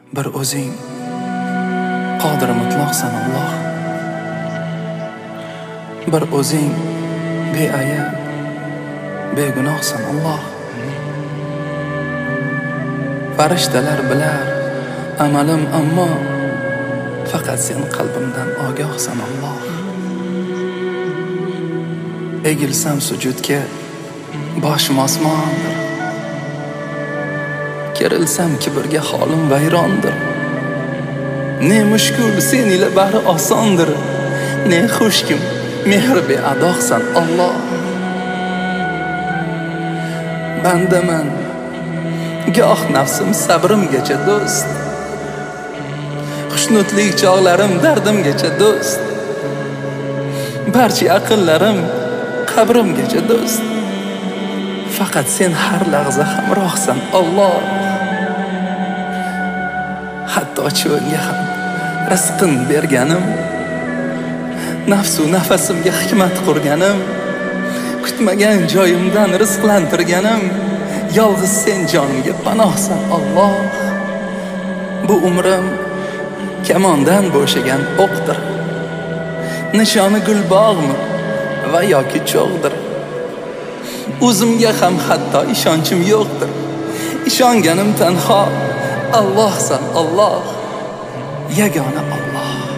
Bir o'zing qodir mutlaqsan Alloh. Bir o'zing beayb, begunohsan Alloh. Farishtalar bilar amalim, ammo faqat sen qalbimdan ogohsan Alloh. Egilsam sujudga boshim osmondir. Kerilsam kibrga holim vayrondir. Ne mushkul sen ila bahri osondir. Ne xushkim mehr beadoqsan Alloh. Bandaman goh nafsim sabrimgacha do'st. Xushnudlik chog'larim dardimgacha do'st. Barcha aqllarim qabrimgacha do'st. Faqat sen har lahza hamrohsan Alloh. Hatto cho'lga ham rizqin berganim, nafsu nafasimga hikmat qurganim, kutmagan joyimdan rizqlantirganim, yolg'iz sen jonimga panohsan Alloh. Bu umrim kamondan bo'shagan o'qdir. Nishoni gulbog'mi va yoki cho'g'dir. O'zimga ham hatto ishonchim yo'qdir. Ishonganim tanho Allohsan Alloh, yagona Alloh.